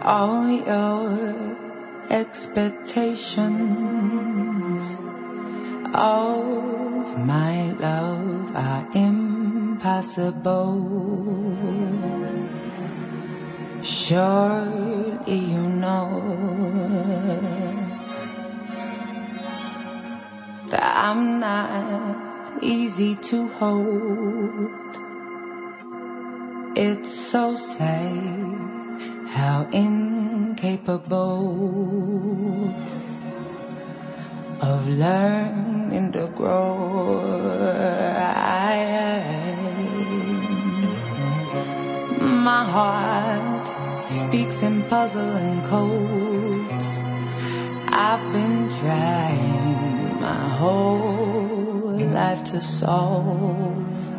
All your expectations of my love are impossible. Surely you know that I'm not easy to hold. It's so sad how incapable of learning to grow I am. My heart speaks in puzzling codes. I've been trying my whole life to solve.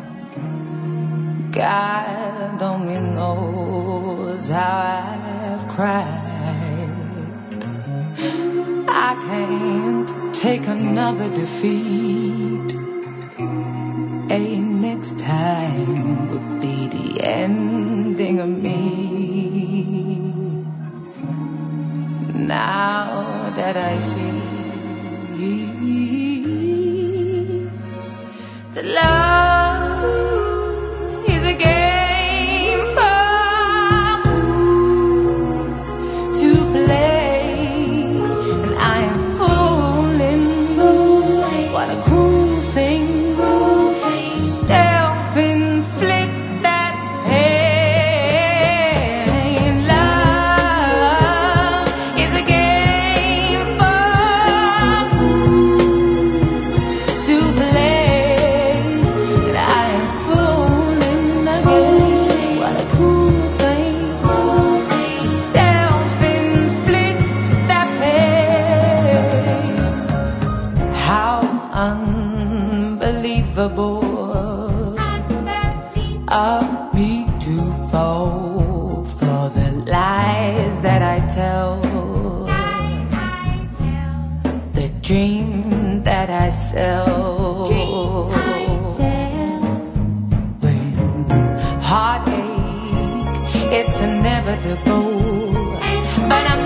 God only knows how I've cried. I can't take another defeat. A next time would be the ending of me. Now that I see the love is a game for fools to play, and I am fooling. What a cruel thing to self-inflict that pain. Love is a game for fools to play, and I am fooling again. What a cruel thing to self-inflict that pain. How unbelievable of me to fall for the lies that I tell, the dream that I sell. When heartache, it's inevitable, but I'm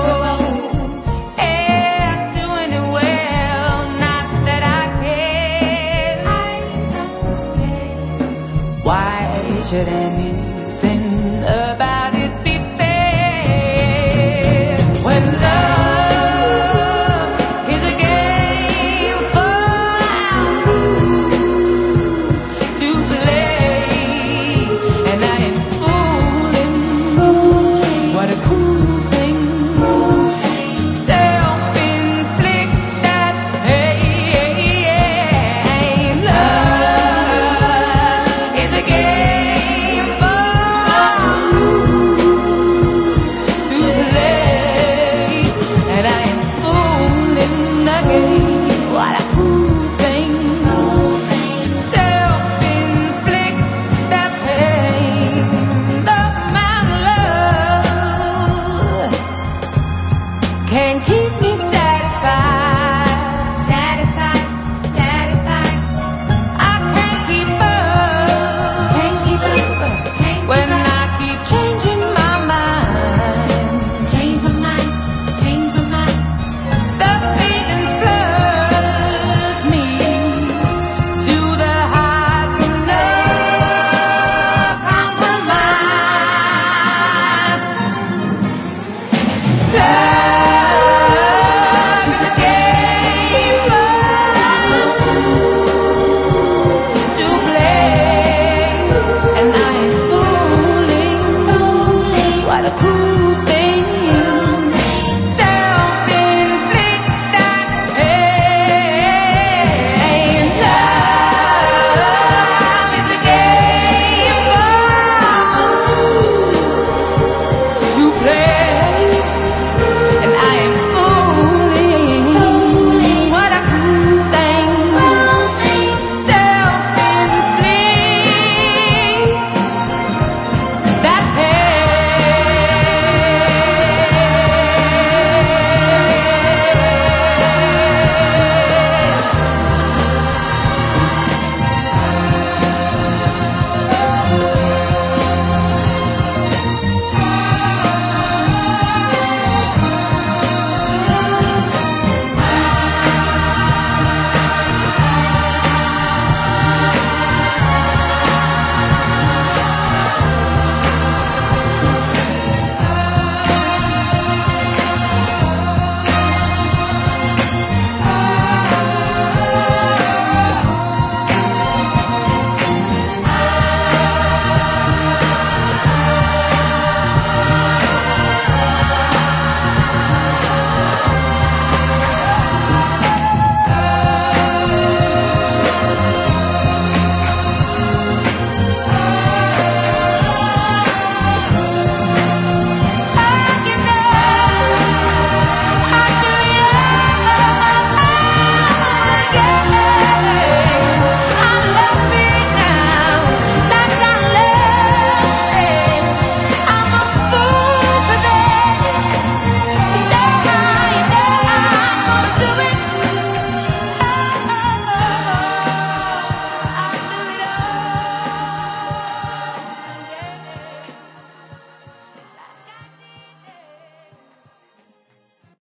doing it well. Not that I care. Why should anything about